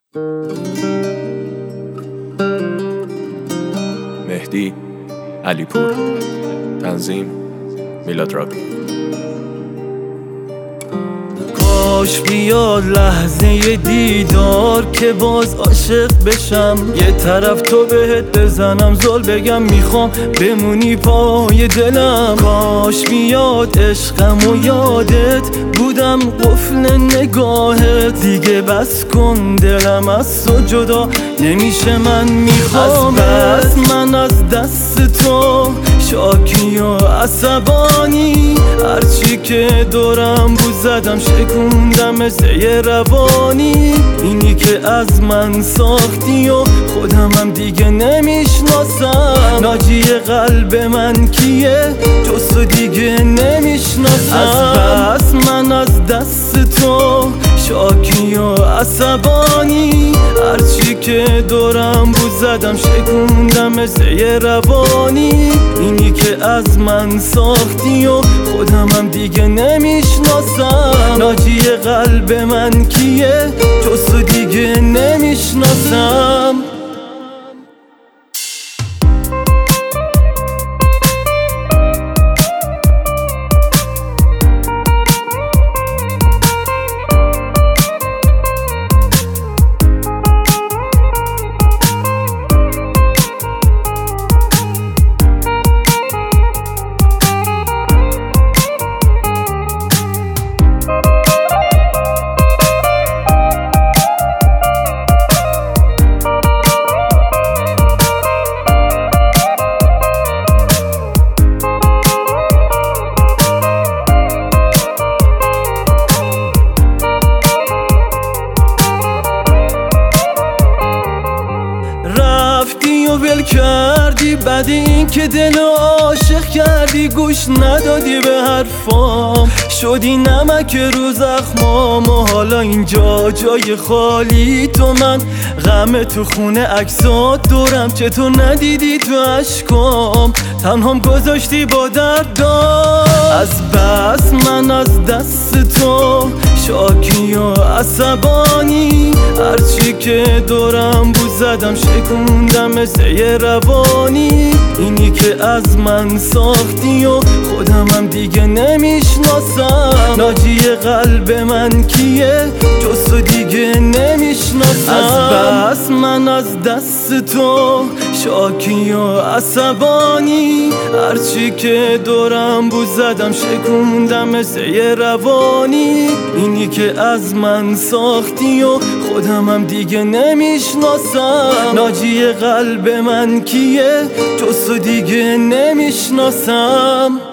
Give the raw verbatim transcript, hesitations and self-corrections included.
مهدی علیپور، تنظیم میلاد راوی. کاش بیاد لحظه دیدار که باز عاشق بشم، یه طرف تو بهت بزنم زل بگم میخوام بمونی پای دلم. کاش بیاد عشقم و یادت بودم قفل نگاهت، دیگه بس کن دلم از تو جدا نمیشه من میخوام. بس من از دست تو شاکی و عصبانی، هرچی که دورم بود زدم شکوندم مثل یه روانی. اینی که از من ساختی و خودمم دیگه نمیشناسم، ناجی قلب من کیه جز تو دیگه نمیشناسم. از بس من از دست تو شاکی و عصبانی، هرچی که دورم بود زدم شکوندم مثل یه روانی. اینی که از من ساختی و خودمم دیگه نمیشناسم، ناجی قلب من کیه جز تو دیگه نمیشناسم. رفتی و ول کردی بعد این که دل عاشق کردی، گوش ندادی به حرفام، شدی نمک رو زخمام. و حالا اینجا جای خالی تو، من غم تو خونه عکسات دورم چطور ندیدی تو عشقام، تنهام گذاشتی با دردام. از بس من از دست تو شاکی و عصبانی، هرچی که دورم بود زدم شکوندم مثل یه روانی. اینی که از من ساختی و خودمم دیگه نمیشناسم، ناجی قلب من کیه جز تو دیگه نمیشناسم. از بس من از دست تو شاکی و عصبانی، هرچی که دورم بود زدم شکوندم مثل یه روانی. اینی که از من ساختی و خودمم دیگه نمیشناسم، ناجی قلب من کیه جز تو دیگه نمیشناسم.